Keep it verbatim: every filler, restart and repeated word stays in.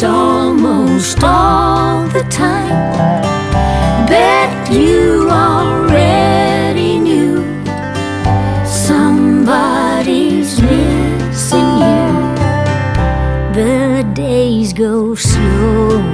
almost all the time. Bet you already knew somebody's missing you. The days go slow.